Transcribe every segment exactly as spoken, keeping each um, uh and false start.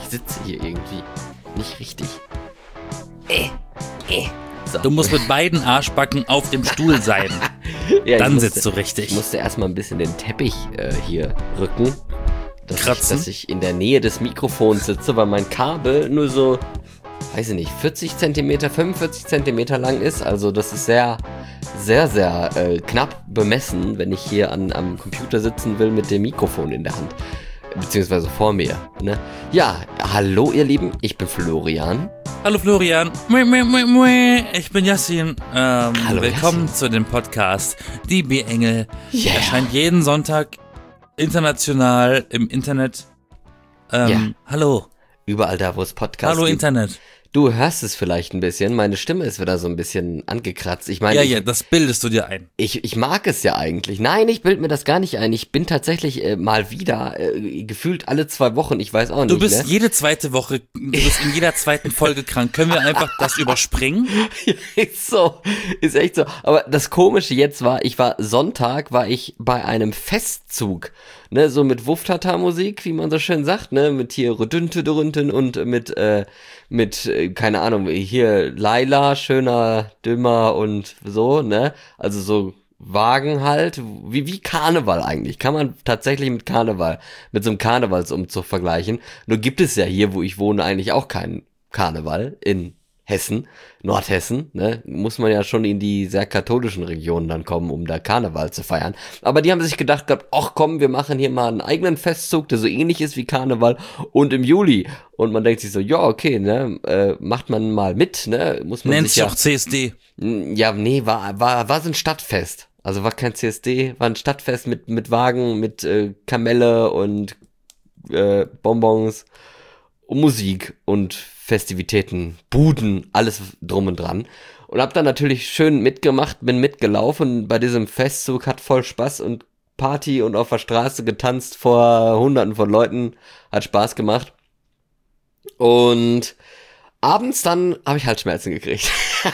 sitze hier irgendwie nicht richtig. Äh, äh. So. Du musst mit beiden Arschbacken auf dem Stuhl sein. Ja, Dann musste, sitzt du richtig. Ich musste erstmal ein bisschen den Teppich äh, hier rücken. Dass Kratzen? Ich, dass ich in der Nähe des Mikrofons sitze, weil mein Kabel nur so, weiß ich nicht, vierzig Zentimeter, fünfundvierzig Zentimeter lang ist. Also das ist sehr, sehr, sehr äh, knapp bemessen, wenn ich hier an, am Computer sitzen will mit dem Mikrofon in der Hand. Beziehungsweise vor mir. Ne? Ja, hallo ihr Lieben, ich bin Florian. Hallo Florian, ich bin Yassin. Ähm, Hallo, willkommen Yassin. zu dem Podcast Die B-Engel. Yeah. Erscheint jeden Sonntag international im Internet. Ähm, Ja. Hallo. Überall da, wo es Podcasts Hallo gibt. Internet. Du hörst es vielleicht ein bisschen, meine Stimme ist wieder so ein bisschen angekratzt. Ich meine, Ja, ich, ja, das bildest du dir ein. ich, ich mag es ja eigentlich. Nein, ich bild mir das gar nicht ein. Ich bin tatsächlich äh, mal wieder, äh, gefühlt alle zwei Wochen, ich weiß auch nicht, Du bist ne? jede zweite Woche, du bist in jeder zweiten Folge krank. Können wir einfach das überspringen? Ist so, ist echt so. Aber das Komische jetzt war, ich war Sonntag, war ich bei einem Festzug, ne, so mit Wuftata-Musik, wie man so schön sagt, ne, mit hier Rüdünte-Rünten und mit, äh, mit, äh, keine Ahnung, hier Laila, schöner, dümmer und so, ne, also so Wagen halt, wie, wie Karneval eigentlich, kann man tatsächlich mit Karneval, mit so einem Karnevalsumzug vergleichen. Nur gibt es ja hier, wo ich wohne, eigentlich auch keinen Karneval in Hessen, Nordhessen, ne, muss man ja schon in die sehr katholischen Regionen dann kommen, um da Karneval zu feiern. Aber die haben sich gedacht gehabt, ach komm, wir machen hier mal einen eigenen Festzug, der so ähnlich ist wie Karneval und im Juli. Und man denkt sich so, ja, okay, ne, äh, macht man mal mit, ne, muss man Nennt sich sich ja, auch C S D. ja, nee, war, war, war so ein Stadtfest. Also war kein C S D, war ein Stadtfest mit, mit Wagen, mit äh, Kamelle und äh, Bonbons und Musik und Festivitäten, Buden, alles drum und dran. Und hab dann natürlich schön mitgemacht, bin mitgelaufen bei diesem Festzug, hat voll Spaß und Party und auf der Straße getanzt vor hunderten von Leuten, hat Spaß gemacht. Und abends dann habe ich Halsschmerzen gekriegt.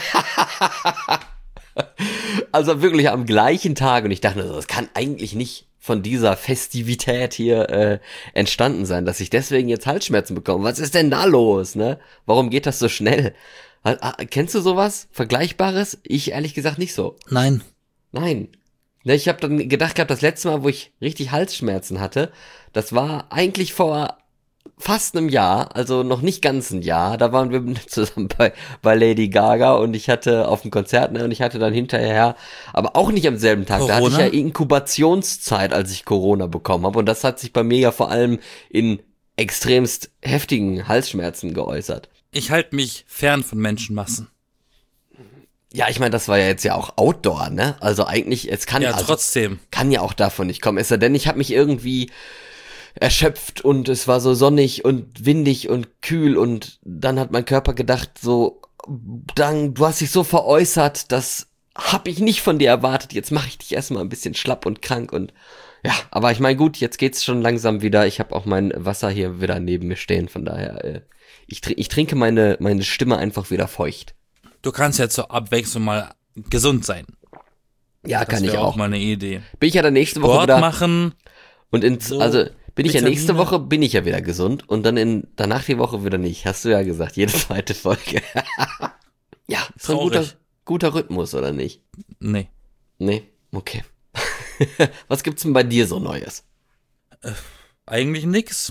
Also wirklich am gleichen Tag und ich dachte, das kann eigentlich nicht von dieser Festivität hier äh, entstanden sein, dass ich deswegen jetzt Halsschmerzen bekomme. Was ist denn da los, ne? Warum geht das so schnell? Kennst du sowas? Vergleichbares? Ich ehrlich gesagt nicht so. Nein. Nein. Ne, ich habe dann gedacht gehabt, das letzte Mal, wo ich richtig Halsschmerzen hatte, das war eigentlich vor fast einem Jahr, also noch nicht ganz ein Jahr, da waren wir zusammen bei, bei Lady Gaga und ich hatte auf dem Konzert, ne, und ich hatte dann hinterher, aber auch nicht am selben Tag, Corona? da hatte ich ja Inkubationszeit, als ich Corona bekommen habe und das hat sich bei mir ja vor allem in extremst heftigen Halsschmerzen geäußert. Ich halte mich fern von Menschenmassen. Ja, ich meine, das war ja jetzt ja auch Outdoor, ne, also eigentlich, es kann Ja, also, trotzdem. kann ja auch davon nicht kommen, es sei denn, ich habe mich irgendwie erschöpft und es war so sonnig und windig und kühl und dann hat mein Körper gedacht so, dann, du hast dich so veräußert, das hab ich nicht von dir erwartet, jetzt mache ich dich erstmal ein bisschen schlapp und krank und ja, aber ich meine gut, jetzt geht's schon langsam wieder, ich habe auch mein Wasser hier wieder neben mir stehen, von daher, äh, ich, tr- ich trinke meine, meine Stimme einfach wieder feucht. Du kannst ja zur Abwechslung mal gesund sein. Ja, Das kann ich wäre auch. auch mal eine Idee. Bin ich ja dann nächste Woche Sport wieder machen. und ins, so also bin ich ja nächste Vitamine. Woche, bin ich ja wieder gesund und dann in danach die Woche wieder nicht. Hast du ja gesagt, jede zweite Folge. Ja, ist ein guter, Traurig. guter Rhythmus, oder nicht? Nee. Nee, okay. Was gibt's denn bei dir so Neues? Eigentlich nix.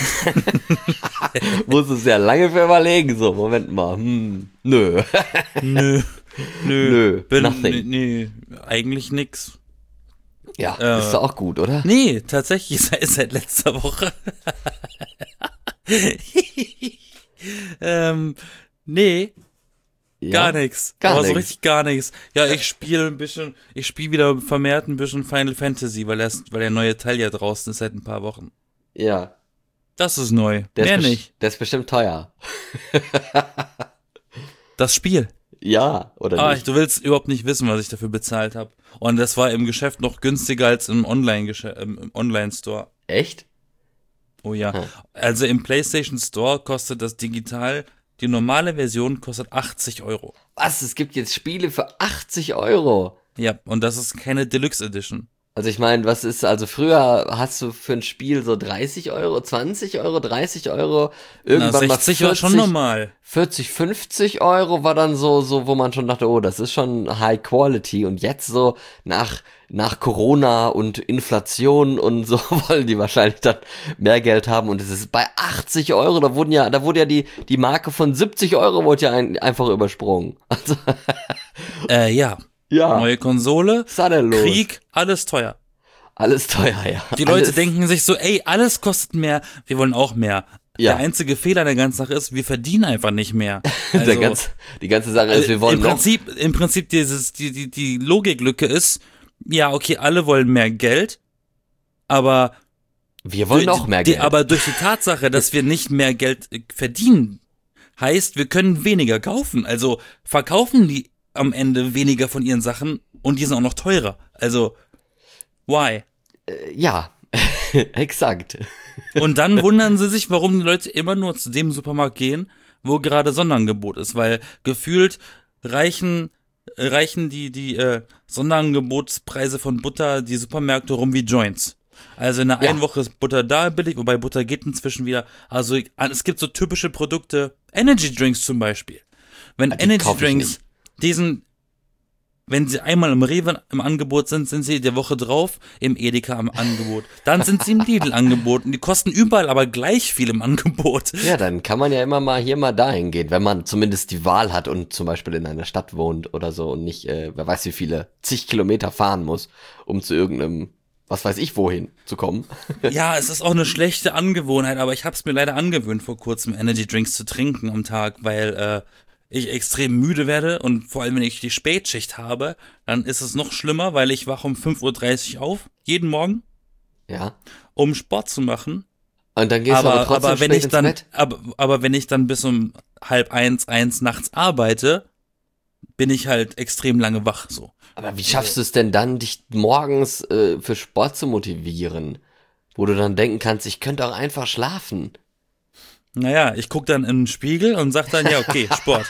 Musst du sehr lange für überlegen, so, Moment mal, hm, nö. Nö. Nö. Nö, Bin, nothing. nee, eigentlich nix. Ja, Äh, ist doch auch gut, oder? Nee, tatsächlich seit, seit letzter Woche. ähm, nee, Ja? gar nichts. Gar Aber so nix. richtig gar nichts. Ja, ich spiele ein bisschen, ich spiele wieder vermehrt ein bisschen Final Fantasy, weil, erst, weil der neue Teil ja draußen ist seit ein paar Wochen. Ja. Das ist neu. Der Mehr ist bes- nicht. Der ist bestimmt teuer. Das Spiel. Ja, oder Ah, nicht? du willst überhaupt nicht wissen, was ich dafür bezahlt habe. Und das war im Geschäft noch günstiger als im Online-Geschäft, im Online-Store. Echt? Oh ja. Hm. Also im PlayStation Store kostet das digital, die normale Version kostet achtzig Euro. Was? Es gibt jetzt Spiele für achtzig Euro. Ja, und das ist keine Deluxe Edition. Also ich meine, was ist, also früher hast du für ein Spiel so dreißig Euro, zwanzig Euro, dreißig Euro, irgendwann Na, sechzig mal war schon vierzig, normal. vierzig, fünfzig Euro war dann so, so, wo man schon dachte, oh, das ist schon High Quality. Und jetzt so nach, nach Corona und Inflation und so wollen die wahrscheinlich dann mehr Geld haben. Und es ist bei achtzig Euro, da wurden ja, da wurde ja die, die Marke von siebzig Euro wurde ja ein, einfach übersprungen. Also, Äh, ja. ja, Neue Konsole, was ist da denn los? Krieg, alles teuer. Alles teuer, ja. Die Leute alles, denken sich so, ey, alles kostet mehr, wir wollen auch mehr. Ja. Der einzige Fehler der ganzen Sache ist, wir verdienen einfach nicht mehr. Also, der ganz, die ganze Sache ist, wir wollen im noch. Prinzip, im Prinzip dieses, die, die, die Logiklücke ist, ja, okay, alle wollen mehr Geld, aber Wir wollen durch- noch mehr die, Geld. aber durch die Tatsache, dass wir nicht mehr Geld äh, verdienen, heißt, wir können weniger kaufen. Also verkaufen die am Ende weniger von ihren Sachen und die sind auch noch teurer. Also, why? Ja, exakt. Und dann wundern sie sich, warum die Leute immer nur zu dem Supermarkt gehen, wo gerade Sonderangebot ist, weil gefühlt reichen reichen die die äh, Sonderangebotspreise von Butter die Supermärkte rum wie Joints. Also in der Ja. einen Woche ist Butter da billig, wobei Butter geht inzwischen wieder. Also es gibt so typische Produkte, Energy Drinks zum Beispiel. Wenn Die Energy kauf ich Drinks diesen wenn sie einmal im Rewe im Angebot sind, sind sie der Woche drauf im Edeka im Angebot. Dann sind sie im Lidl angeboten. Die kosten überall aber gleich viel im Angebot. Ja, dann kann man ja immer mal hier mal dahin gehen, wenn man zumindest die Wahl hat und zum Beispiel in einer Stadt wohnt oder so und nicht, äh, wer weiß wie viele, zig Kilometer fahren muss, um zu irgendeinem, was weiß ich wohin zu kommen. Ja, es ist auch eine schlechte Angewohnheit, aber ich habe es mir leider angewöhnt, vor kurzem Energy Drinks zu trinken am Tag, weil äh, ich extrem müde werde und vor allem, wenn ich die Spätschicht habe, dann ist es noch schlimmer, weil ich wache um fünf Uhr dreißig auf, jeden Morgen, Ja. um Sport zu machen. Und dann gehst du aber, aber trotzdem aber wenn spät ich ins dann, Bett. aber, aber wenn ich dann bis um halb eins, eins nachts arbeite, bin ich halt extrem lange wach, so. Aber wie schaffst du es denn dann, dich morgens äh, für Sport zu motivieren? Wo du dann denken kannst, ich könnte auch einfach schlafen. Naja, ich guck dann in den Spiegel und sag dann, ja, okay, Sport.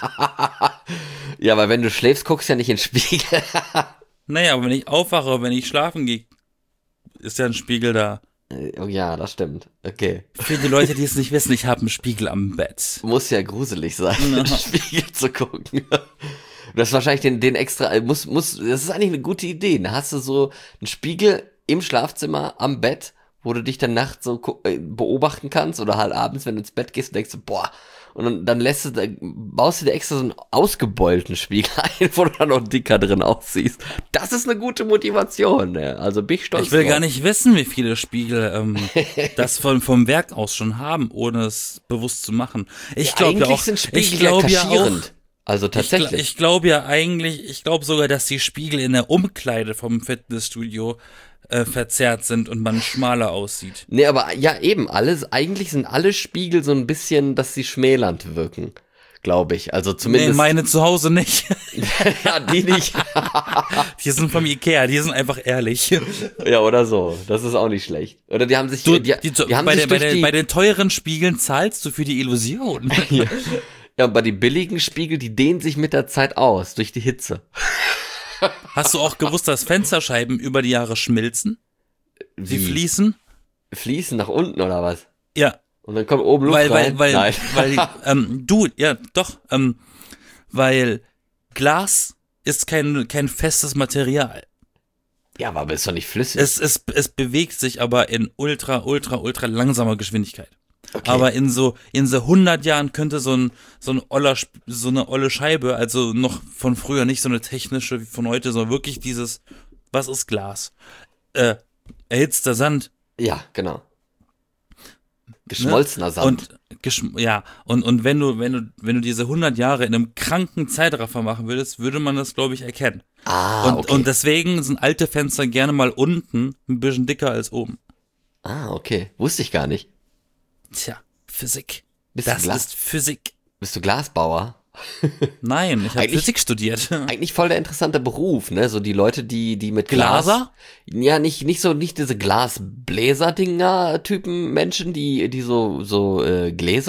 Ja, aber wenn du schläfst, guckst du ja nicht in den Spiegel. Naja, aber wenn ich aufwache, wenn ich schlafen gehe, ist ja ein Spiegel da. Oh ja, das stimmt. Okay. Für die Leute, die es nicht wissen, ich habe einen Spiegel am Bett. Muss ja gruselig sein, in den Spiegel zu gucken. Das ist wahrscheinlich den, den extra, muss, muss, das ist eigentlich eine gute Idee. Da hast du so einen Spiegel im Schlafzimmer am Bett, wo du dich dann nachts so gu- äh, beobachten kannst oder halt abends, wenn du ins Bett gehst und denkst, so, boah, und dann, dann lässt du, dann baust du dir extra so einen ausgebeulten Spiegel ein, wo du dann noch dicker drin aussiehst. Das ist eine gute Motivation, ne? Also bin ich stolz Ich will drauf. gar nicht wissen, wie viele Spiegel ähm, das von, vom Werk aus schon haben, ohne es bewusst zu machen. Ich Ja, glaube ja eigentlich auch, sind Spiegel ich glaube ja ja auch, kaschierend. Also ich, gl- tatsächlich. ich glaube ja eigentlich, ich glaube sogar, dass die Spiegel in der Umkleide vom Fitnessstudio äh, verzerrt sind und man schmaler aussieht. Nee, aber ja, eben, alles, eigentlich sind alle Spiegel so ein bisschen, dass sie schmälernd wirken, glaube ich. Also Nee, zumindest. meine zu Hause nicht. Ja, die nicht. Die sind vom Ikea, die sind einfach ehrlich. Ja, oder so. Das ist auch nicht schlecht. Oder die haben sich, Du, die, die, die haben bei, sich den, bei, durch den, die, bei den teuren Spiegeln zahlst du für die Illusion. ja, ja, und bei den billigen Spiegel, die dehnen sich mit der Zeit aus, durch die Hitze. Hast du auch gewusst, dass Fensterscheiben über die Jahre schmilzen? Sie Wie? fließen? Fließen nach unten oder was? Ja, Und dann kommt oben Luft weil, rein? weil, weil, Nein. weil, ähm, du, ja, doch, ähm, weil Glas ist kein, kein festes Material. Ja, aber ist doch nicht flüssig. Es, es, es bewegt sich aber in ultra, ultra, ultra langsamer Geschwindigkeit. Okay. Aber in so, in so hundert Jahren könnte so ein, so ein oller, Sp- so eine olle Scheibe, also noch von früher, nicht so eine technische wie von heute, sondern wirklich dieses, was ist Glas? Äh, erhitzter Sand. Ja, genau. Geschmolzener Sand. Und geschm ja, und, und wenn du, wenn du, wenn du diese hundert Jahre in einem kranken Zeitraffer machen würdest, würde man das, glaube ich, erkennen. ah, und, okay. und deswegen sind alte Fenster gerne mal unten ein bisschen dicker als oben. ah, okay. Wusste ich gar nicht. Tja, Physik. Bist du Das Gla- ist Physik. Bist du Glasbauer? Nein, ich habe Eigentlich- Physik studiert. Eigentlich voll der interessante Beruf, ne? So die Leute, die, die mit Glaser? Glas. Ja, nicht, nicht so, nicht diese Glasbläser-Dinger-Typen Menschen, die, die so, so, äh, Gläser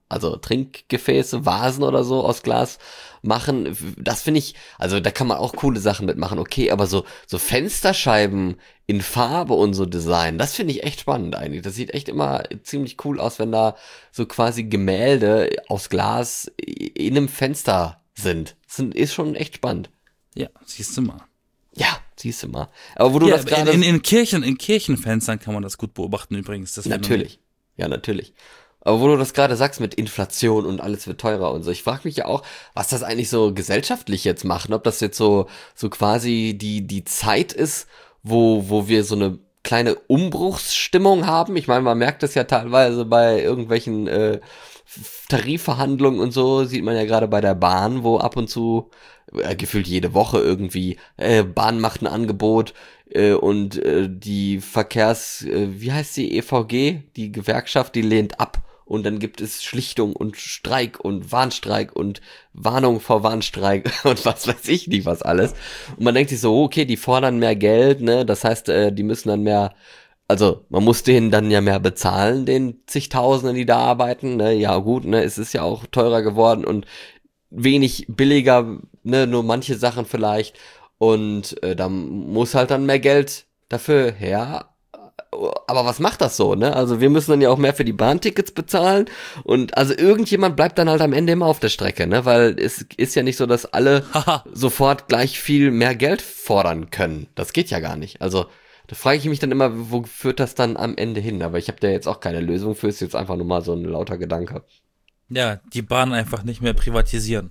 also Trinkgefäße, Vasen oder so aus Glas machen. Das finde ich, also da kann man auch coole Sachen mitmachen, okay, aber so, so Fensterscheiben in Farbe und so Design, das finde ich echt spannend eigentlich. Das sieht echt immer ziemlich cool aus, wenn da so quasi Gemälde aus Glas in einem Fenster sind. Das ist schon echt spannend. Ja, siehst du mal. Ja, siehst du mal. Aber wo du ja, das gerade... In, in, in Kirchen, in Kirchenfenstern kann man das gut beobachten übrigens. Das natürlich. Ja, natürlich. Aber wo du das gerade sagst mit Inflation und alles wird teurer und so, ich frage mich ja auch, was das eigentlich so gesellschaftlich jetzt macht, ob das jetzt so so quasi die die Zeit ist, wo wo wir so eine kleine Umbruchsstimmung haben. Ich meine, man merkt das ja teilweise bei irgendwelchen äh, Tarifverhandlungen und so, sieht man ja gerade bei der Bahn, wo ab und zu äh, gefühlt jede Woche irgendwie äh, Bahn macht ein Angebot äh, und äh, die Verkehrs, äh, wie heißt die, E V G, die Gewerkschaft, die lehnt ab. Und dann gibt es Schlichtung und Streik und Warnstreik und Warnung vor Warnstreik und was weiß ich nicht was alles. Und man denkt sich so, okay, die fordern mehr Geld, ne? Das heißt, äh, die müssen dann mehr, also man muss denen dann ja mehr bezahlen, den zigtausenden, die da arbeiten, ne? Ja gut, ne? Es ist ja auch teurer geworden und wenig billiger, ne? Nur manche Sachen vielleicht. Und äh, da muss halt dann mehr Geld dafür her. Aber was macht das so, ne? Also wir müssen dann ja auch mehr für die Bahntickets bezahlen und also irgendjemand bleibt dann halt am Ende immer auf der Strecke, ne? Weil es ist ja nicht so, dass alle sofort gleich viel mehr Geld fordern können. Das geht ja gar nicht. Also da frage ich mich dann immer, wo führt das dann am Ende hin? Aber ich habe da jetzt auch keine Lösung für, ist jetzt einfach nur mal so ein lauter Gedanke. Ja, die Bahn einfach nicht mehr privatisieren.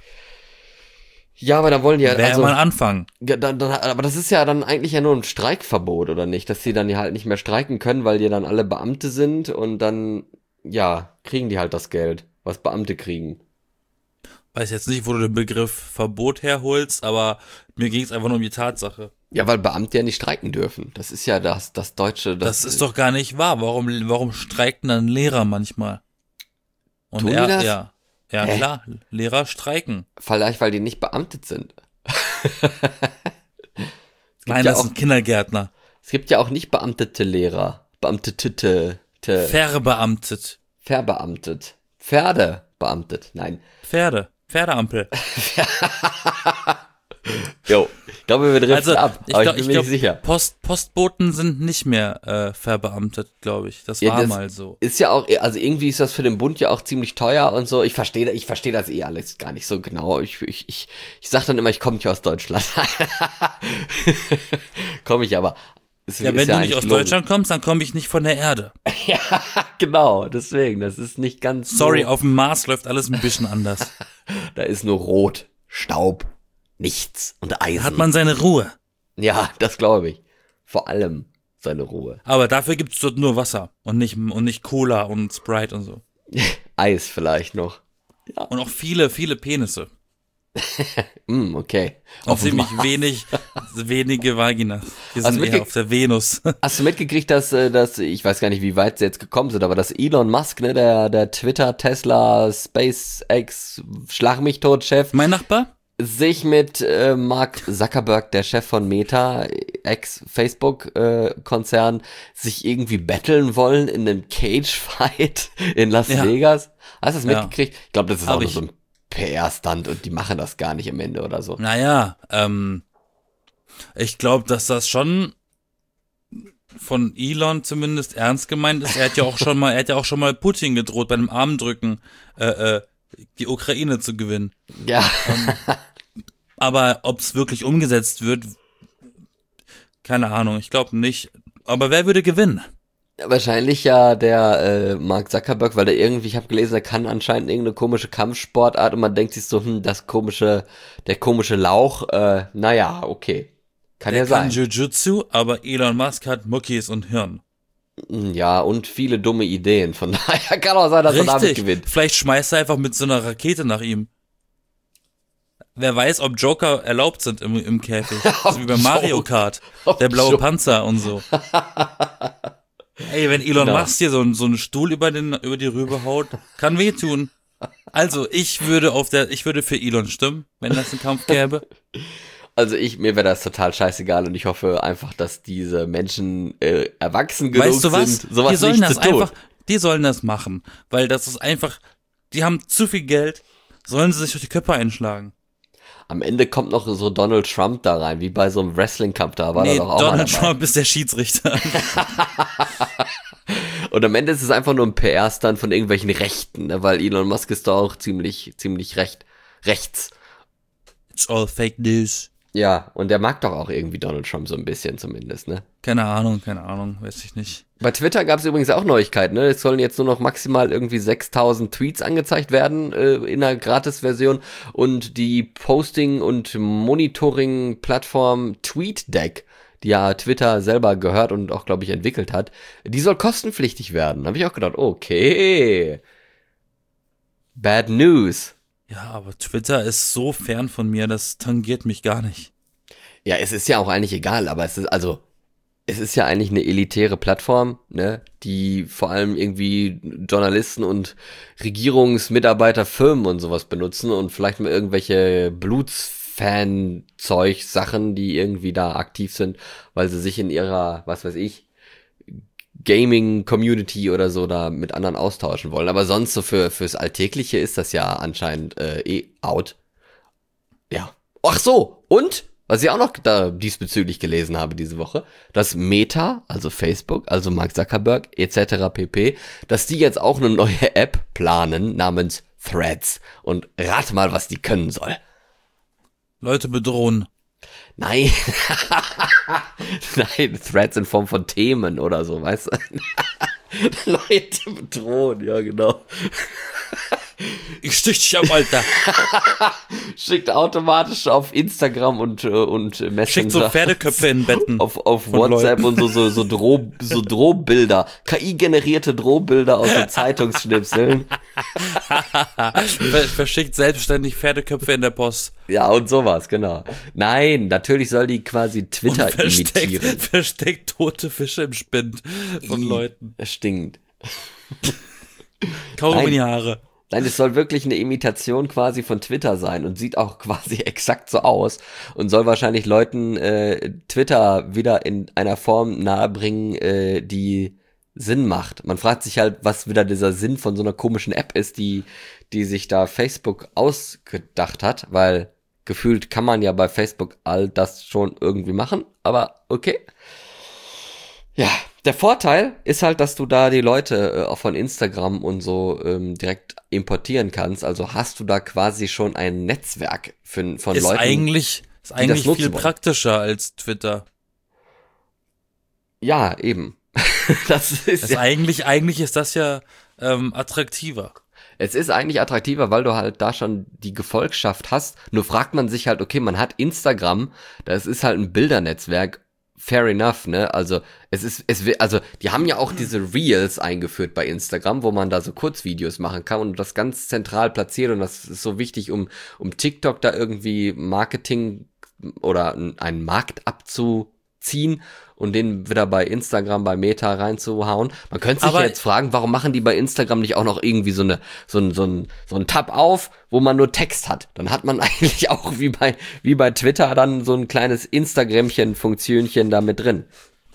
Ja, aber da wollen die ja, Wäre also, mal ein Anfang. Ja, dann, dann, aber das ist ja dann eigentlich ja nur ein Streikverbot, oder nicht? Dass die dann ja halt nicht mehr streiken können, weil die dann alle Beamte sind und dann, ja, kriegen die halt das Geld, was Beamte kriegen. Weiß jetzt nicht, wo du den Begriff Verbot herholst, aber mir ging es einfach nur um die Tatsache. Ja, weil Beamte ja nicht streiken dürfen. Das ist ja das, das Deutsche. Das, das ist doch gar nicht wahr. Warum, warum streiken dann Lehrer manchmal? Und tun er, die das? ja. Ja, Hä? klar, Lehrer streiken. Vielleicht, weil die nicht beamtet sind. Nein, ja das auch, sind Kindergärtner. Es gibt ja auch nicht beamtete Lehrer. Beamtete. Te, Verbeamtet. Verbeamtet. Pferde beamtet. Nein. Pferde. Pferdeampel. Jo, ich glaube, wir driften Also, ab, ich aber glaub, ich bin ich mir glaub, nicht sicher. Post, Postboten sind nicht mehr äh, verbeamtet, glaube ich. Das Ja, war das mal so. Ist ja auch, also irgendwie ist das für den Bund ja auch ziemlich teuer und so. Ich verstehe, ich verstehe das eh alles gar nicht so genau. Ich, ich, ich, ich sag dann immer, ich komme nicht aus Deutschland. Komme ich aber. Es Ja, ist wenn du nicht eigentlich aus logisch. Deutschland kommst, dann komme ich nicht von der Erde. Ja, genau, deswegen, das ist nicht ganz Sorry, so, auf dem Mars läuft alles ein bisschen anders. da ist nur Rot, Staub, nichts und Eisen. Da hat man seine Ruhe. Ja, das glaube ich. Vor allem seine Ruhe. Aber dafür gibt's dort nur Wasser und nicht, und nicht Cola und Sprite und so. Eis vielleicht noch. Und auch viele, viele Penisse. Mm, okay. Und Auf dem ziemlich Mars. wenig, wenige Vaginas. Die Also sind eher mitge- auf der Venus. Hast du mitgekriegt, dass, äh, dass, ich weiß gar nicht, wie weit sie jetzt gekommen sind, aber dass Elon Musk, ne, der, der Twitter, Tesla, SpaceX, Schlag mich tot Chef, Mein Nachbar? sich mit äh, Mark Zuckerberg, der Chef von Meta, Ex-Facebook-Konzern, sich irgendwie betteln wollen in einem Cage-Fight in Las Ja. Vegas. Hast du das Ja. mitgekriegt? Ich glaube, das ist Hab auch nur ich. so ein P R-Stunt und die machen das gar nicht am Ende oder so. Naja, ähm, ich glaube, dass das schon von Elon zumindest ernst gemeint ist. Er hat ja auch schon mal, er hat ja auch schon mal Putin gedroht, bei einem Armdrücken äh, äh, die Ukraine zu gewinnen. Ja. Aber ob es wirklich umgesetzt wird, keine Ahnung, ich glaube nicht. Aber wer würde gewinnen? Wahrscheinlich ja der äh, Mark Zuckerberg, weil der irgendwie, ich habe gelesen, er kann anscheinend irgendeine komische Kampfsportart und man denkt sich so, hm, das komische, der komische Lauch, äh, naja, okay. Kann Der ja kann sein. Jiu-Jitsu, aber Elon Musk hat Muckis und Hirn. Ja, und viele dumme Ideen, von daher kann auch sein, dass er damit Richtig. gewinnt. Vielleicht schmeißt er einfach mit so einer Rakete nach ihm. Wer weiß, ob Joker erlaubt sind im, im Käfig. So wie bei Mario Kart. Ob Der blaue Jo- Panzer und so. Ey, wenn Elon Genau. Musk hier so, einen- so einen Stuhl über, den, über die Rübe haut, kann wehtun. Also, ich würde auf der, ich würde für Elon stimmen, wenn das einen Kampf gäbe. Also ich, mir wäre das total scheißegal und ich hoffe einfach, dass diese Menschen äh, erwachsen genug Weißt du was? sind, sowas die sollen nicht das zu tun. einfach, die sollen das machen, weil das ist einfach die haben zu viel Geld, sollen sie sich durch die Köpfe einschlagen. Am Ende kommt noch so Donald Trump da rein, wie bei so einem Wrestling-Cup, da war nee, er doch auch Donald mal dabei. Trump ist der Schiedsrichter. Und am Ende ist es einfach nur ein P R-Stand von irgendwelchen Rechten, ne? Weil Elon Musk ist da auch ziemlich, ziemlich recht, rechts. It's all fake news. Ja, und der mag doch auch irgendwie Donald Trump so ein bisschen zumindest, ne? Keine Ahnung, keine Ahnung, weiß ich nicht. Bei Twitter gab es übrigens auch Neuigkeiten, ne? Es sollen jetzt nur noch maximal irgendwie sechstausend Tweets angezeigt werden äh, in einer Gratis-Version und die Posting- und Monitoring-Plattform TweetDeck, die ja Twitter selber gehört und auch, glaube ich, entwickelt hat, die soll kostenpflichtig werden. Da habe ich auch gedacht, okay, bad news. Ja, aber Twitter ist so fern von mir, das tangiert mich gar nicht. Ja, es ist ja auch eigentlich egal, aber es ist, also, es ist ja eigentlich eine elitäre Plattform, ne, die vor allem irgendwie Journalisten und Regierungsmitarbeiter, Firmen und sowas benutzen und vielleicht mal irgendwelche Blutsfan-Zeug, Sachen, die irgendwie da aktiv sind, weil sie sich in ihrer, was weiß ich, Gaming-Community oder so da mit anderen austauschen wollen. Aber sonst so für fürs Alltägliche ist das ja anscheinend äh, eh out. Ja. Ach so, und was ich auch noch da diesbezüglich gelesen habe diese Woche, dass Meta, also Facebook, also Mark Zuckerberg et cetera pp., dass die jetzt auch eine neue App planen namens Threads. Und rat mal, was die können soll. Leute bedrohen. Nein. Nein, Threads in Form von Themen oder so, weißt du? Leute bedrohen, ja genau. Ich stich dich ab, Alter. Schickt automatisch auf Instagram und, und Messenger. Schickt so Pferdeköpfe in Betten. Auf, auf WhatsApp Leuten. und so, so, so, Droh, so Drohbilder. K I-generierte Drohbilder aus den Zeitungsschnipseln. Ver- Verschickt selbstständig Pferdeköpfe in der Post. Ja, und sowas, genau. Nein, natürlich soll die quasi Twitter Und versteckt, imitieren. versteckt tote Fische im Spind von I, Leuten. Es stinkt. Kaum Nein. in die Haare. Nein, es soll wirklich eine Imitation quasi von Twitter sein und sieht auch quasi exakt so aus und soll wahrscheinlich Leuten äh, Twitter wieder in einer Form nahebringen, äh, die Sinn macht. Man fragt sich halt, was wieder dieser Sinn von so einer komischen App ist, die die sich da Facebook ausgedacht hat, weil gefühlt kann man ja bei Facebook all das schon irgendwie machen, aber okay. Ja, der Vorteil ist halt, dass du da die Leute äh, auch von Instagram und so ähm, direkt importieren kannst. Also hast du da quasi schon ein Netzwerk für, von Ist Leuten. eigentlich, ist das eigentlich nutzen viel wollen. praktischer als Twitter. Ja, eben. das ist Das ja, eigentlich, eigentlich ist das ja ähm, attraktiver. es ist eigentlich attraktiver, weil du halt da schon die Gefolgschaft hast. Nur fragt man sich halt, okay, man hat Instagram, das ist halt ein Bildernetzwerk. Fair enough, ne? Also es ist, es will, also die haben ja auch diese Reels eingeführt bei Instagram, wo man da so Kurzvideos machen kann und das ganz zentral platziert und das ist so wichtig, um um TikTok da irgendwie Marketing oder einen Markt abzuziehen und den wieder bei Instagram, bei Meta reinzuhauen. Man könnte sich Aber- ja jetzt fragen, warum machen die bei Instagram nicht auch noch irgendwie so eine so ein so ein so ein Tab auf, wo man nur Text hat? Dann hat man eigentlich auch wie bei wie bei Twitter dann so ein kleines Instagramchen Funktionchen da mit drin.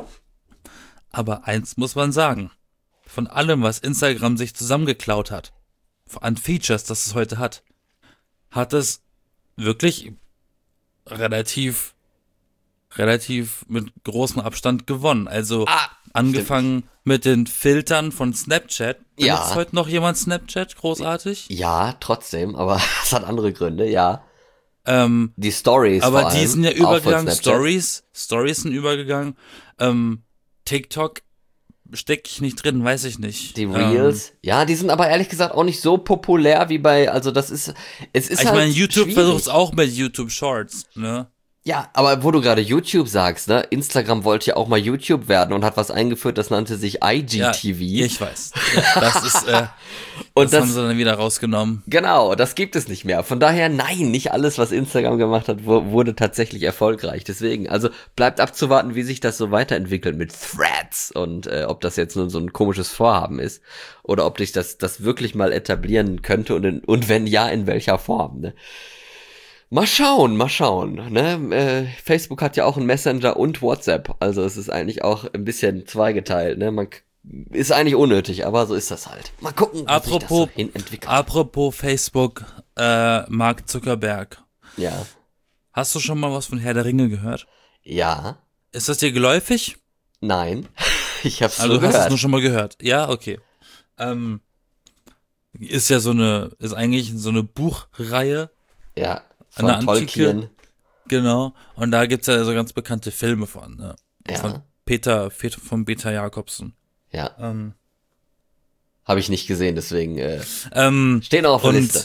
Aber eins muss man sagen. Von allem, was Instagram sich zusammengeklaut hat, an Features, das es heute hat, hat es wirklich relativ, relativ mit großem Abstand gewonnen. Also Ah, angefangen mit den Filtern von Snapchat. Ja. Benutzt heute noch jemand Snapchat? Großartig? Ja, trotzdem, aber es hat andere Gründe, ja. Ähm, Die Stories vor aber die allem, sind ja auch von übergegangen, Snapchat. Stories, Stories sind übergegangen. Ähm, TikTok stecke ich nicht drin, weiß ich nicht. Die Ähm, Reels, ja, die sind aber ehrlich gesagt auch nicht so populär wie bei, also das ist, es ist ich halt meine, YouTube schwierig. versucht es auch mit YouTube Shorts, ne? Ja, aber wo du gerade YouTube sagst, ne, Instagram wollte ja auch mal YouTube werden und hat was eingeführt, das nannte sich I G T V. Ja, ich weiß. Ja, das ist, äh, und das, das, haben sie dann wieder rausgenommen. genau, das gibt es nicht mehr. Von daher, nein, nicht alles, was Instagram gemacht hat, wu- wurde tatsächlich erfolgreich. Deswegen, also bleibt abzuwarten, wie sich das so weiterentwickelt mit Threads und äh, ob das jetzt nur so ein komisches Vorhaben ist oder ob sich das das wirklich mal etablieren könnte und in, und wenn ja, in welcher Form, ne? Mal schauen, mal schauen. Ne? Äh, Facebook hat ja auch einen Messenger und WhatsApp, also es ist eigentlich auch ein bisschen zweigeteilt. Ne? Man k- ist eigentlich unnötig, aber so ist das halt. Mal gucken, wie sich das Apropos, so hin entwickelt. apropos Facebook, äh, Mark Zuckerberg. Ja. Hast du schon mal was von Herr der Ringe gehört? Ja. Ist das dir geläufig? Nein. Ich hab's Also nur du hast es gehört. nur schon mal gehört. Ja, okay. Ähm, ist ja so eine, ist eigentlich so eine Buchreihe. Ja. Von Eine Antike. Tolkien. Genau. Und da gibt's ja so ganz bekannte Filme von, ne? Ja. Von Peter, Peter von Peter Jakobsen. Ja. Ähm, Habe ich nicht gesehen, deswegen äh, ähm, stehen auch auf der und Liste.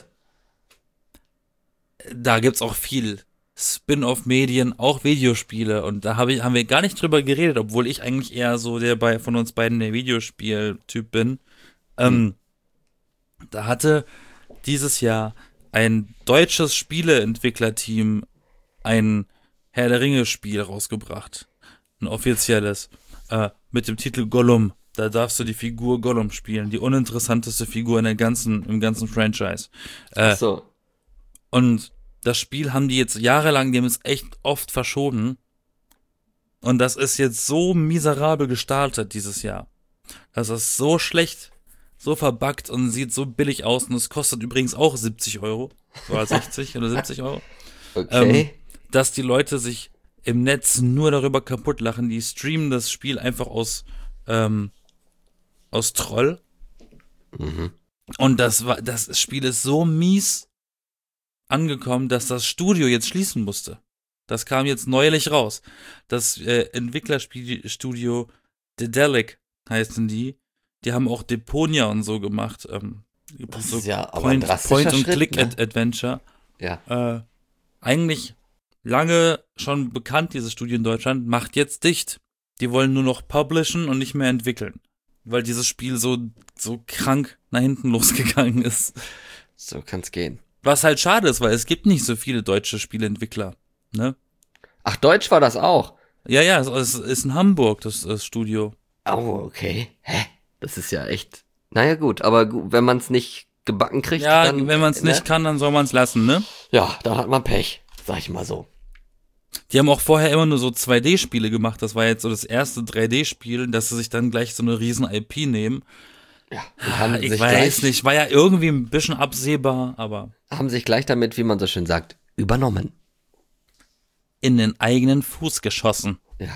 da gibt's auch viel Spin-off-Medien, auch Videospiele. Und da hab ich, haben wir gar nicht drüber geredet, obwohl ich eigentlich eher so der bei von uns beiden der Videospiel-Typ bin. Ähm, Da hatte dieses Jahr ein deutsches Spieleentwicklerteam ein Herr der Ringe-Spiel rausgebracht. Ein offizielles. Äh, mit dem Titel Gollum. Da darfst du die Figur Gollum spielen. Die uninteressanteste Figur in der ganzen, im ganzen Franchise. Äh, Ach so. Und das Spiel haben die jetzt jahrelang, die haben es echt oft verschoben. Und das ist jetzt so miserabel gestartet dieses Jahr. Das ist so schlecht, so verbuggt und sieht so billig aus. Und es kostet übrigens auch siebzig Euro. Oder sechzig oder siebzig Euro. Okay. Ähm, dass die Leute sich im Netz nur darüber kaputt lachen. Die streamen das Spiel einfach aus, ähm, aus Troll. Mhm. Und das war, das Spiel ist so mies angekommen, dass das Studio jetzt schließen musste. Das kam jetzt neulich raus. Das äh, Entwicklerstudio Dedelic heißen die. Die haben auch Deponia und so gemacht. Ähm, Das so ist ja aber ein Point, drastischer Point und Schritt, Click ne? Ad Adventure. Ja. Äh, eigentlich lange schon bekannt, dieses Studio in Deutschland, macht jetzt dicht. Die wollen nur noch publishen und nicht mehr entwickeln. Weil dieses Spiel so, so krank nach hinten losgegangen ist. So kann's gehen. Was halt schade ist, weil es gibt nicht so viele deutsche Spieleentwickler. Ne? Ach, Deutsch war das auch. Ja, ja, es, es ist in Hamburg, das, das Studio. Oh, okay. Hä? Das ist ja echt. Naja, gut, aber gu- wenn man es nicht gebacken kriegt, Ja, dann. wenn man es ne? nicht kann, dann soll man es lassen, ne? Ja, dann hat man Pech, sag ich mal so. Die haben auch vorher immer nur so zwei D-Spiele gemacht. Das war jetzt so das erste drei D-Spiel, dass sie sich dann gleich so eine riesen I P nehmen. Ja, und haben Ich sich weiß gleich, nicht, war ja irgendwie ein bisschen absehbar, aber haben sich gleich damit, wie man so schön sagt, übernommen. in den eigenen Fuß geschossen. Ja.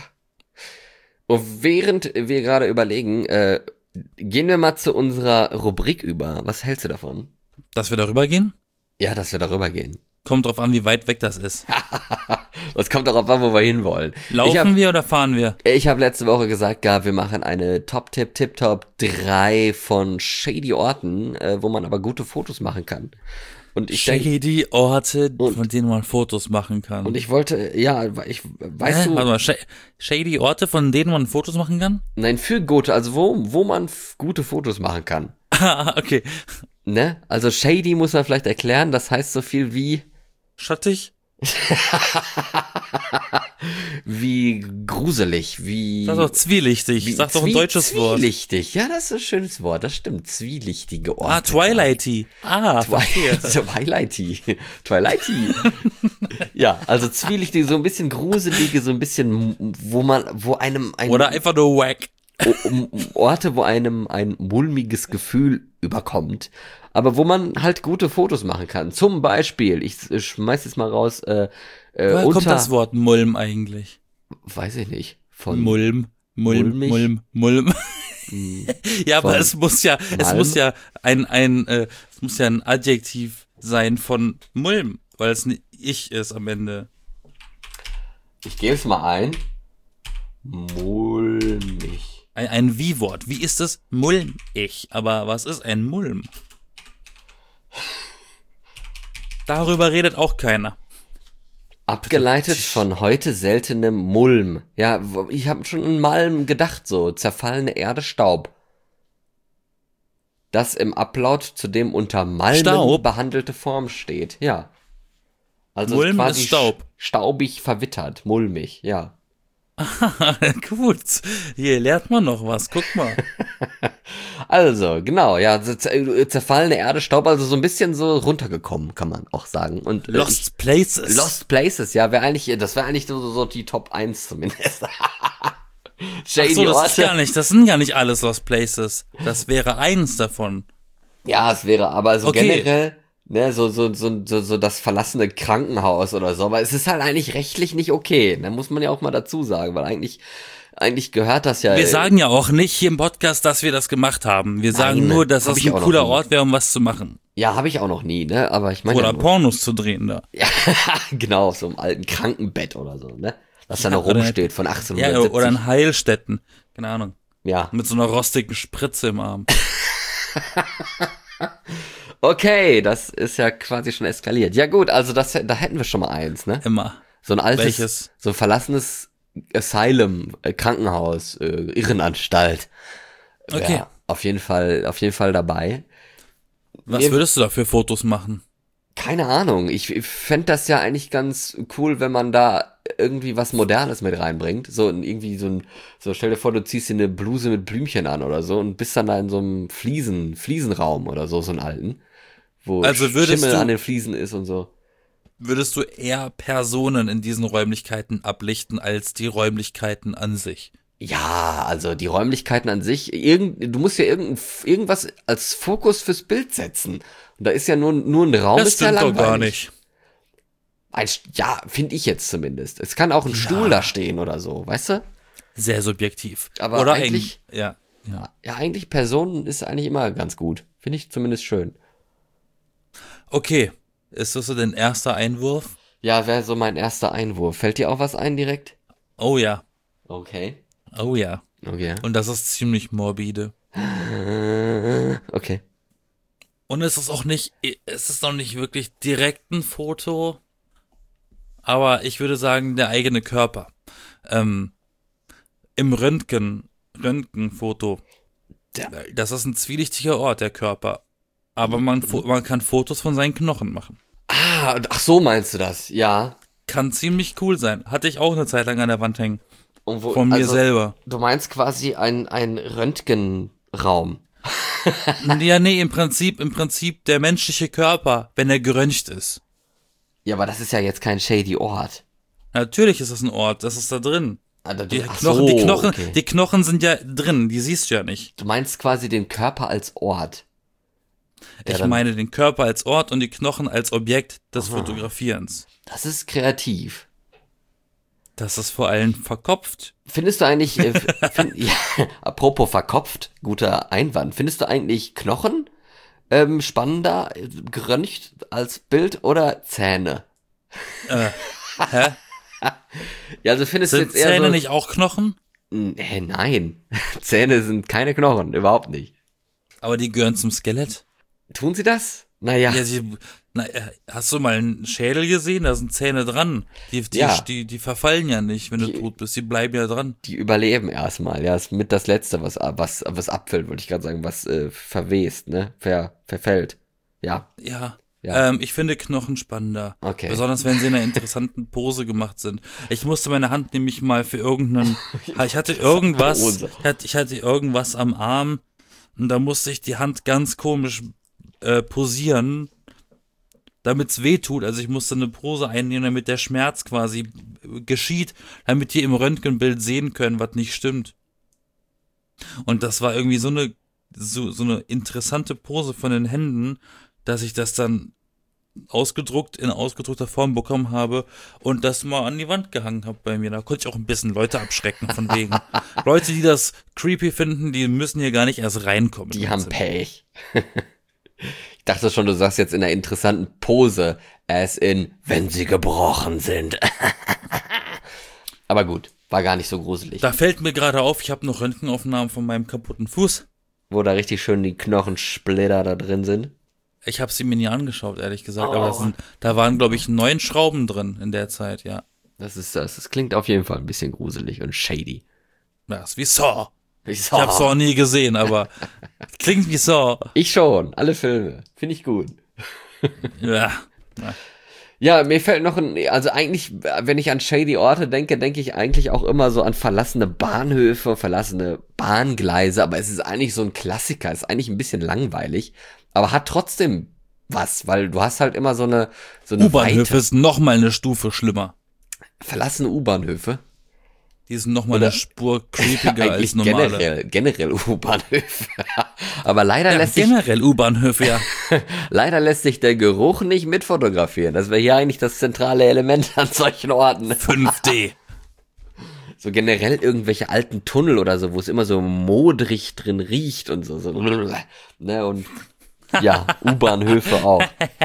Und während wir gerade überlegen, äh, gehen wir mal zu unserer Rubrik über. Was hältst du davon? Dass wir darüber gehen? Ja, dass wir darüber gehen. Kommt drauf an, wie weit weg das ist. Das kommt darauf an, wo wir hinwollen. Laufen ich hab, wir oder fahren wir? Ich habe letzte Woche gesagt gehabt, wir machen eine Top-Tip, Tip-Top drei von shady Orten, äh, wo man aber gute Fotos machen kann. Und ich denke, Shady Orte, Und- von denen man Fotos machen kann. und ich wollte, ja, ich, weißt Hä? du, Warte mal, Sh Shady Orte, von denen man Fotos machen kann? nein, für gute, also wo, wo man f- gute Fotos machen kann. Ah, okay. Ne? Also shady muss man vielleicht erklären, das heißt so viel wie, Schattig? wie gruselig, wie, Sag doch zwielichtig. wie Sag doch ein zwie- deutsches Wort. Zwielichtig, ja, das ist ein schönes Wort, das stimmt, zwielichtige Orte. Ah, Twilighty. Ah, verstehe. Twilighty. Twilighty. Ja, also zwielichtige, so ein bisschen gruselige, so ein bisschen, wo man, wo einem ein, Oder einfach nur wack. um, um Orte, wo einem ein mulmiges Gefühl überkommt, aber wo man halt gute Fotos machen kann. Zum Beispiel, ich, ich schmeiß jetzt mal raus, äh, äh, Woher unter, kommt das Wort Mulm eigentlich? weiß ich nicht, von Mulm. Mulm, Mulmig? Mulm, Mulm. Ja, aber Von es muss ja, es Malm? muss ja ein, ein, äh, es muss ja ein Adjektiv sein von Mulm, weil es ein Ich ist am Ende. ich gebe es mal ein, mulmig. Ein, ein Wie-Wort. Wie ist es? Mulmig. Aber was ist ein Mulm? Darüber redet auch keiner. Abgeleitet von heute seltenem Mulm. Ja, wo- ich habe schon an Malm gedacht, so zerfallene Erde, Staub. Das im Ablaut zu dem unter Malmen Staub? behandelte Form steht. Ja. Also Mulm quasi ist Staub. sch- staubig verwittert, mulmig, ja. Gut. Hier lernt man noch was. Guck mal. Also, genau, ja, so zer- zerfallene Erde, Staub, also so ein bisschen so runtergekommen, kann man auch sagen. Und äh, Lost Places. ich, Lost Places, ja, wäre eigentlich, das wäre eigentlich so, so die Top eins zumindest. Shady Ach so, das Orte. ist gar nicht, das sind gar nicht alles Lost Places. Das wäre eins davon. Ja, es wäre aber so Okay. generell, ne, so, so, so, so, so das verlassene Krankenhaus oder so. Aber es ist halt eigentlich rechtlich nicht okay. Da muss man ja auch mal dazu sagen, weil eigentlich, eigentlich gehört das ja. Wir sagen ja auch nicht hier im Podcast, dass wir das gemacht haben. Wir sagen Nein, nur, dass hab das ich ein auch noch cooler nie. Ort wäre, um was zu machen. Ja, habe ich auch noch nie, ne? Aber ich meine. Oder ja nur, Pornos zu drehen da. ja, genau, auf so einem alten Krankenbett oder so, ne? Was da Ja, noch oder- rumsteht von Ja, achtzehnhundertsiebzig. oder in Heilstätten. Keine Ahnung. Ja. Mit so einer rostigen Spritze im Arm. Okay, das ist ja quasi schon eskaliert. Ja gut, also das, da hätten wir schon mal eins, ne? Immer. So ein altes, Welches? so ein verlassenes Asylum, äh, Krankenhaus, äh, Irrenanstalt. Okay. Ja, auf jeden Fall, auf jeden Fall dabei. Was Mir- würdest du da für Fotos machen? Keine Ahnung. Ich, ich fände das ja eigentlich ganz cool, wenn man da irgendwie was Modernes mit reinbringt. So ein- irgendwie so ein, so stell dir vor, du ziehst dir eine Bluse mit Blümchen an oder so und bist dann da in so einem Fliesen, Fliesenraum oder so, so einen alten. Wo Also würdest Schimmel du- an den Fliesen ist und so. Würdest du eher Personen in diesen Räumlichkeiten ablichten als die Räumlichkeiten an sich? Ja, also die Räumlichkeiten an sich, irgend, du musst ja irgend, irgendwas als Fokus fürs Bild setzen. Und da ist ja nur, nur ein Raum, Das ist ja stimmt doch langweilig. gar nicht. Ein, St- ja, finde ich jetzt zumindest. Es kann auch ein Stuhl da stehen oder so, weißt du? Sehr subjektiv. Aber Oder eigentlich- eng. Ja. ja. Ja, eigentlich Personen ist eigentlich immer ganz gut. Finde ich zumindest schön. Okay. Ist das so dein erster Einwurf? Ja, wäre so mein erster Einwurf. Fällt dir auch was ein direkt? Oh ja. Okay. Oh ja. Okay. Und das ist ziemlich morbide. Äh, okay. Und es ist auch nicht, es ist noch nicht wirklich direkt ein Foto, aber ich würde sagen, der eigene Körper. Ähm, Im Röntgen, Röntgenfoto, Ja. das ist ein zwielichtiger Ort, der Körper. Aber man, fo- man kann Fotos von seinen Knochen machen. Ah, ach so meinst du das? Ja. Kann ziemlich cool sein. Hatte ich auch eine Zeit lang an der Wand hängen. Und wo, Von mir also, selber. Du meinst quasi ein, ein Röntgenraum. Ja, nee, im Prinzip, im Prinzip der menschliche Körper, wenn er geröntgt ist. Ja, aber das ist ja jetzt kein shady Ort. Natürlich ist das ein Ort, das ist da drin. Ah, da- Die ach Knochen, so, die Knochen, okay. die Knochen sind ja drin, die siehst du ja nicht. Du meinst quasi den Körper als Ort. Ja, Ich dann- meine den Körper als Ort und die Knochen als Objekt des Fotografierens. Das ist kreativ. Das ist vor allem verkopft. Findest du eigentlich, äh, find, ja, apropos verkopft, guter Einwand, findest du eigentlich Knochen ähm, spannender, äh, geröntgt als Bild oder Zähne? Äh, hä? Ja, also findest du Sind jetzt eher Zähne so, nicht auch Knochen? Nee, nein, Zähne sind keine Knochen, überhaupt nicht. Aber die gehören zum Skelett. Tun sie das? Naja, Ja, sie, na, äh, hast du mal einen Schädel gesehen? Da sind Zähne dran. Die, die, Ja. die, die verfallen ja nicht, wenn du Die- tot bist. Die bleiben ja dran. die überleben erstmal, ja, ist mit das Letzte, was, was, was abfällt, wollte ich gerade sagen, was äh, verwest, ne, Ver, verfällt. Ja, Ja. Ja. Ähm, ich finde Knochen spannender. Okay. Besonders wenn sie in einer interessanten Pose gemacht sind. Ich musste meine Hand nämlich mal für irgendeinen. Ich hatte irgendwas. Pose. Ich hatte, ich hatte irgendwas am Arm und da musste ich die Hand ganz komisch äh, posieren, damit es weh tut. Also ich musste eine Pose einnehmen, damit der Schmerz quasi geschieht, damit die im Röntgenbild sehen können, was nicht stimmt. Und das war irgendwie so eine so, so eine interessante Pose von den Händen, dass ich das dann ausgedruckt, in ausgedruckter Form bekommen habe und das mal an die Wand gehangen habe bei mir. Da konnte ich auch ein bisschen Leute abschrecken von wegen. Leute, die das creepy finden, die müssen hier gar nicht erst reinkommen. die haben Pech. Ich dachte schon, du sagst jetzt in einer interessanten Pose, as in, wenn sie gebrochen sind. Aber gut, war gar nicht so gruselig. Da fällt mir gerade auf, ich habe noch Röntgenaufnahmen von meinem kaputten Fuß. Wo da richtig schön die Knochensplitter da drin sind. Ich habe sie mir nie angeschaut, ehrlich gesagt. Oh. Aber es sind, da waren, glaube ich, neun Schrauben drin in der Zeit, ja. Das ist das. Das klingt auf jeden Fall ein bisschen gruselig und shady. Das ist wie Saw. Ich, Ich habe Saw nie gesehen, aber klingt wie Saw. ich schon, alle Filme. Finde ich gut. Ja. Ja, mir fällt noch ein, also eigentlich, wenn ich an shady Orte denke, denke ich eigentlich auch immer so an verlassene Bahnhöfe, verlassene Bahngleise, aber es ist eigentlich so ein Klassiker, ist eigentlich ein bisschen langweilig, aber hat trotzdem was, weil du hast halt immer so eine, so eine U-Bahnhöfe Weite. ist noch mal eine Stufe schlimmer. Verlassene U-Bahnhöfe. Die sind nochmal eine Spur creepiger als normale. Generell, generell U-Bahnhöfe. Aber leider Ja, lässt sich, generell U-Bahnhöfe, ja. leider lässt sich der Geruch nicht mitfotografieren. Das wäre hier eigentlich das zentrale Element an solchen Orten. fünf D. So generell irgendwelche alten Tunnel oder so, wo es immer so modrig drin riecht und so. so ne, und ja, U-Bahnhöfe auch.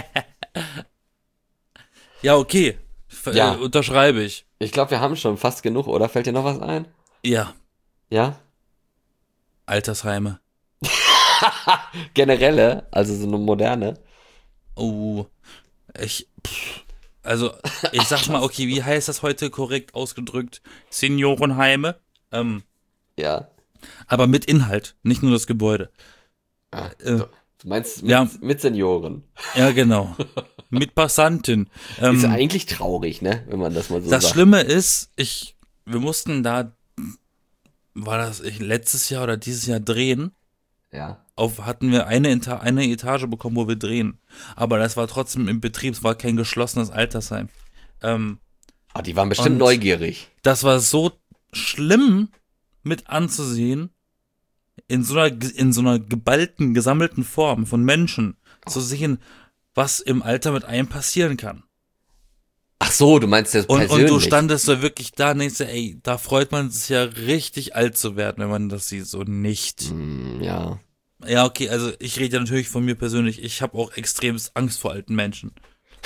Ja, okay. Ver Ja. Äh, unterschreibe ich. Ich glaube, wir haben schon fast genug, oder? Fällt dir noch was ein? Ja, Ja? Altersheime. Generelle, also so eine moderne. Oh, ich, pff, also, ich sag mal, okay, wie heißt das heute korrekt ausgedrückt? Seniorenheime. Ähm, Ja. aber mit Inhalt, nicht nur das Gebäude. Ah, Äh, du meinst mit, ja. mit Senioren. Ja, genau. Mit Passanten. Ähm, Ist eigentlich traurig, ne? Wenn man das mal so das sagt. Schlimme ist, ich, wir mussten da, war das ich, letztes Jahr oder dieses Jahr drehen. Ja. Auf, hatten wir eine, Eta eine Etage bekommen, wo wir drehen. Aber das war trotzdem im Betrieb, es war kein geschlossenes Altersheim. Ähm, Ah, die waren bestimmt Und- neugierig. das war so schlimm mit anzusehen, in so einer, in so einer geballten, gesammelten Form von Menschen zu sehen, was im Alter mit einem passieren kann. Ach so, du meinst jetzt Und, persönlich. und du standest da wirklich da und denkst dir, ey, da freut man sich ja richtig alt zu werden, wenn man das sieht, so nicht. Hm, ja. Ja, okay, also ich rede ja natürlich von mir persönlich, ich habe auch extremst Angst vor alten Menschen.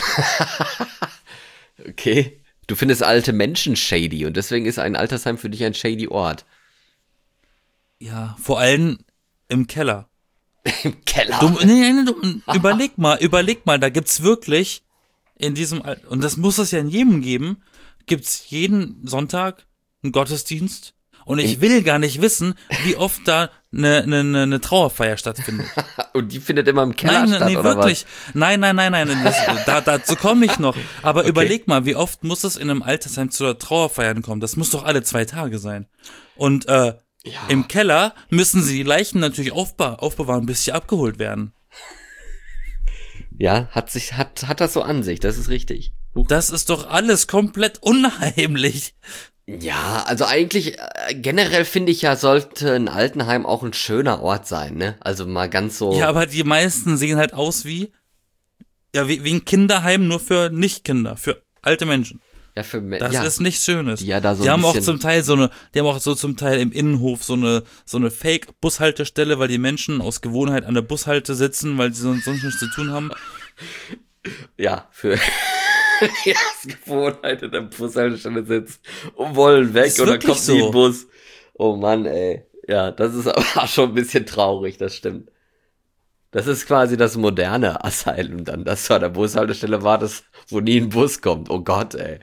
Okay. Du findest alte Menschen shady und deswegen ist ein Altersheim für dich ein shady Ort. Ja, vor allem im Keller. Im Keller. Du, nee, nee, du, überleg mal, überleg mal, da gibt's wirklich in diesem, Al- und das muss es ja in jedem geben, gibt's jeden Sonntag einen Gottesdienst und ich will gar nicht wissen, wie oft da eine, eine, eine eine Trauerfeier stattfindet. Und die findet immer im Keller Nein, statt, nee, oder wirklich. Nein, nein, nein, nein, das, da, dazu komme ich noch. Aber Okay. überleg mal, wie oft muss es in einem Altersheim zu Trauerfeiern kommen? Das muss doch alle zwei Tage sein. Und äh, Ja. im Keller müssen sie die Leichen natürlich aufbe aufbewahren, bis sie abgeholt werden. was? Ja, hat sich, hat, hat das so an sich, das ist richtig. Das ist doch alles komplett unheimlich. Ja, also eigentlich, äh, generell finde ich ja, sollte ein Altenheim auch ein schöner Ort sein, ne? Also mal ganz so. Ja, aber die meisten sehen halt aus wie, ja, wie, wie ein Kinderheim, nur für Nicht-Kinder, für alte Menschen. ja, für Me- Das ja. ist nichts Schönes. Ja, da so die ein haben auch bisschen- zum Teil so eine, die haben auch so zum Teil im Innenhof so eine, so eine Fake-Bushaltestelle, weil die Menschen aus Gewohnheit an der Bushalte sitzen, weil sie sonst sonst nichts zu tun haben. Ja, für die Gewohnheit in der Bushaltestelle sitzt und wollen weg Ist und dann wirklich kommt nie so. ein Bus. Oh Mann, ey. Ja, das ist aber schon ein bisschen traurig, das stimmt. Das ist quasi das moderne Asylum dann, dass du an der Bushaltestelle wartest, wo nie ein Bus kommt. Oh Gott, ey.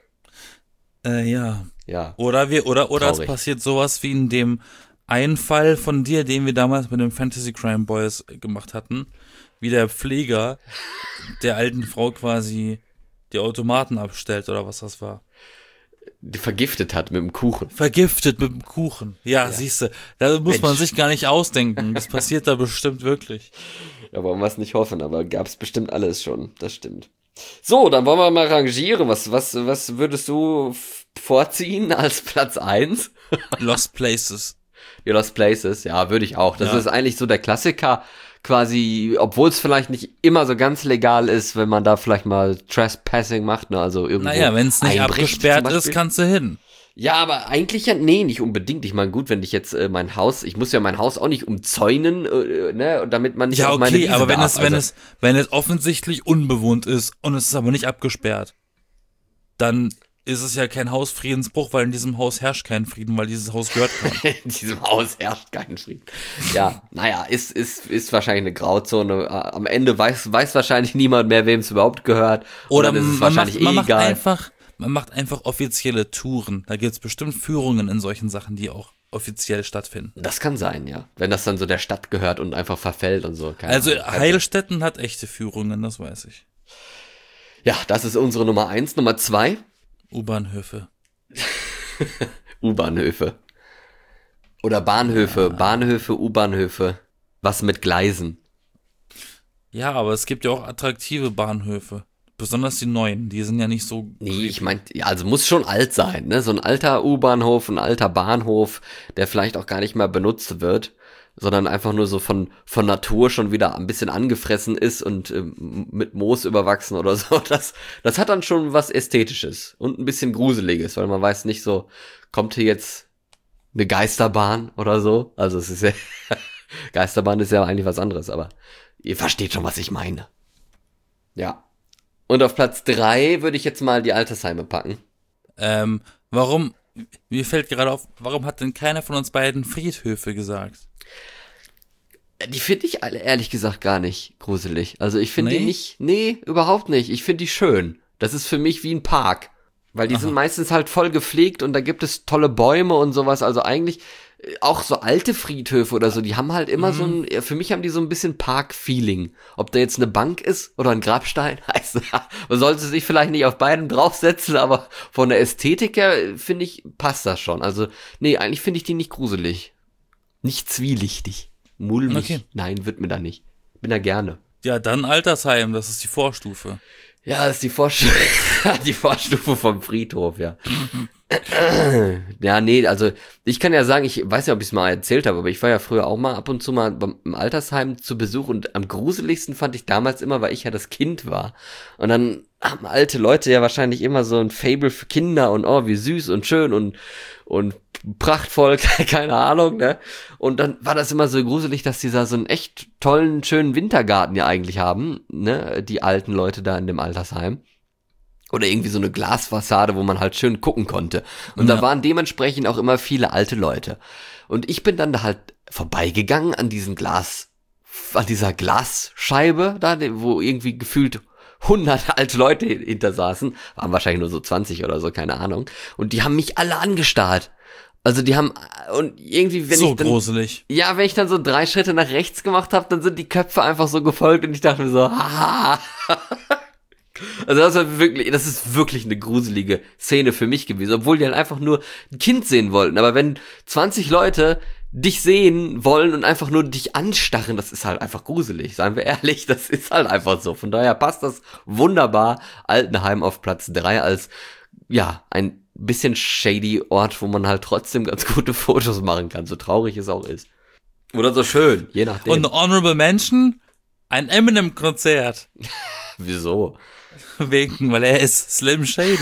Äh, ja. Ja. Oder wir, oder, oder es Traurig. passiert sowas wie in dem einen Fall von dir, den wir damals mit den Fantasy Crime Boys gemacht hatten, wie der Pfleger der alten Frau quasi die Automaten abstellt oder was das war. Die vergiftet hat mit dem Kuchen. Vergiftet mit dem Kuchen. Ja, Ja. siehste, da muss man Mensch. sich gar nicht ausdenken. Das passiert da bestimmt wirklich. Ja, wollen wir es nicht hoffen, aber gab's bestimmt alles schon. Das stimmt. So, dann wollen wir mal rangieren. Was, was, was würdest du f- vorziehen als Platz eins? Lost Places. Ja, Lost Places, ja, würde ich auch. Das Ja. ist eigentlich so der Klassiker, quasi, obwohl es vielleicht nicht immer so ganz legal ist, wenn man da vielleicht mal Trespassing macht, ne, also irgendwo Naja, wenn es nicht einbricht abgesperrt zum ist, Beispiel. kannst du hin. Ja, aber eigentlich ja, nee, nicht unbedingt. Ich meine, gut, wenn ich jetzt äh, mein Haus, ich muss ja mein Haus auch nicht umzäunen, äh, ne, damit man nicht Ja, auf meine okay, Wiese aber wenn darf. es, wenn also, es, wenn es offensichtlich unbewohnt ist und es ist aber nicht abgesperrt, dann ist es ja kein Hausfriedensbruch, weil in diesem Haus herrscht kein Frieden, weil dieses Haus gehört keinem. in diesem Haus herrscht kein Frieden. Ja, naja, ist, ist, ist wahrscheinlich eine Grauzone. Äh, Am Ende weiß, weiß wahrscheinlich niemand mehr, wem es überhaupt gehört. Und Oder dann ist es man, wahrscheinlich macht, man eh macht egal. einfach, man macht einfach offizielle Touren. Da gibt es bestimmt Führungen in solchen Sachen, die auch offiziell stattfinden. Das kann sein, ja. Wenn das dann so der Stadt gehört und einfach verfällt und so. Keine Also Ahnung. Heilstätten hat echte Führungen, das weiß ich. Ja, das ist unsere Nummer eins. Nummer zwei, U-Bahnhöfe. U-Bahnhöfe. Oder Bahnhöfe, Bahnhöfe, U-Bahnhöfe. Was mit Gleisen. Ja, aber es gibt ja auch attraktive Bahnhöfe. Besonders die neuen, die sind ja nicht so... Nee, ich meine, ja, also muss schon alt sein, ne? So ein alter U-Bahnhof, ein alter Bahnhof, der vielleicht auch gar nicht mehr benutzt wird, sondern einfach nur so von von Natur schon wieder ein bisschen angefressen ist und ähm, mit Moos überwachsen oder so. Das das hat dann schon was Ästhetisches und ein bisschen Gruseliges, weil man weiß nicht so, kommt hier jetzt eine Geisterbahn oder so? Also es ist ja, Geisterbahn ist ja eigentlich was anderes, aber ihr versteht schon, was ich meine. Ja. Und auf Platz drei würde ich jetzt mal die Altersheime packen. Ähm, warum, mir fällt gerade auf, warum hat denn keiner von uns beiden Friedhöfe gesagt? Die finde ich alle ehrlich gesagt gar nicht gruselig. Also ich finde Nee? die nicht, nee, überhaupt nicht. Ich finde die schön. Das ist für mich wie ein Park. Weil die Aha. sind meistens halt voll gepflegt und da gibt es tolle Bäume und sowas. Also eigentlich äh, auch so alte Friedhöfe oder so, die haben halt immer Mhm. so ein, ja, für mich haben die so ein bisschen Park-Feeling. Ob da jetzt eine Bank ist oder ein Grabstein, heißt, man sollte sich vielleicht nicht auf beiden draufsetzen, aber von der Ästhetik her, äh, finde ich, passt das schon. Also, nee, eigentlich finde ich die nicht gruselig. Nicht zwielichtig. Mulmig. Okay. Nein, wird mir da nicht. Bin da gerne. Ja, dann Altersheim, das ist die Vorstufe. Ja, das ist die Vorstufe, die Vorstufe vom Friedhof, ja. Ja, nee, also ich kann ja sagen, ich weiß ja, ob ich es mal erzählt habe, aber ich war ja früher auch mal ab und zu mal beim, im Altersheim zu Besuch und am gruseligsten fand ich damals immer, weil ich ja das Kind war. Und dann haben alte Leute ja wahrscheinlich immer so ein Faible für Kinder und oh, wie süß und schön und und prachtvoll, keine Ahnung, ne? Und dann war das immer so gruselig, dass die da so einen echt tollen, schönen Wintergarten ja eigentlich haben, ne? Die alten Leute da in dem Altersheim. Oder irgendwie so eine Glasfassade, wo man halt schön gucken konnte. Und Ja. da waren dementsprechend auch immer viele alte Leute. Und ich bin dann da halt vorbeigegangen an diesen Glas, an dieser Glasscheibe da, wo irgendwie gefühlt hundert alte Leute hinter saßen. Waren wahrscheinlich nur so zwanzig oder so, keine Ahnung. Und die haben mich alle angestarrt. Also die haben, und irgendwie, wenn so ich dann, gruselig. ja, wenn ich dann so drei Schritte nach rechts gemacht habe, dann sind die Köpfe einfach so gefolgt und ich dachte mir so, haha. Also das war wirklich, das ist wirklich eine gruselige Szene für mich gewesen, obwohl die halt einfach nur ein Kind sehen wollten. Aber wenn zwanzig Leute dich sehen wollen und einfach nur dich anstarren, das ist halt einfach gruselig, seien wir ehrlich, das ist halt einfach so. Von daher passt das wunderbar, Altenheim auf Platz drei als, ja, ein bisschen shady Ort, wo man halt trotzdem ganz gute Fotos machen kann, so traurig es auch ist. Oder so schön, je nachdem. Und eine Honorable Mention, ein Eminem-Konzert. Wieso? Wegen, weil er ist Slim Shady.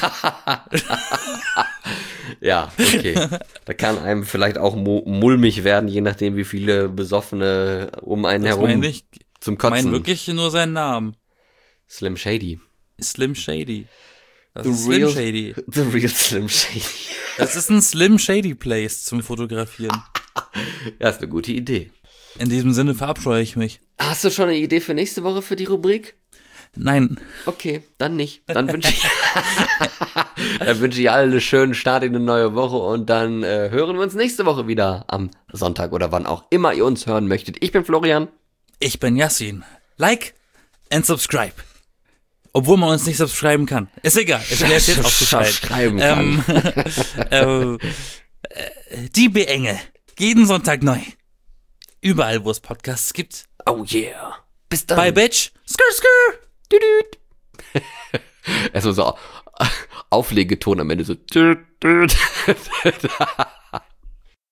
Ja, okay. Da kann einem vielleicht auch mu- mulmig werden, je nachdem, wie viele Besoffene um einen Das herum meine ich, zum ich meine Kotzen. wirklich nur seinen Namen. Slim Shady. Slim Shady. Das The ist Slim real- Shady. The real Slim Shady. Das ist ein Slim Shady Place zum Fotografieren. Ja, ist eine gute Idee. In diesem Sinne verabscheue ich mich. Hast du schon eine Idee für nächste Woche für die Rubrik? Nein, Okay, dann nicht. Dann wünsche ich, dann wünsche ich allen einen schönen Start in eine neue Woche und dann äh, hören wir uns nächste Woche wieder am Sonntag oder wann auch immer ihr uns hören möchtet. Ich bin Florian. ich bin Yassin. Like and subscribe. Obwohl man uns nicht subscriben kann. Ist egal, ich werde jetzt aufzuschalten. Schreiben kann. Ähm, äh, die Beenge. Jeden Sonntag neu. Überall, wo es Podcasts gibt. Oh yeah. Bis dann. Bye, Bitch. Skr, skr. Düdüt. Erstmal so Auflegeton am Ende so. Düt, düt.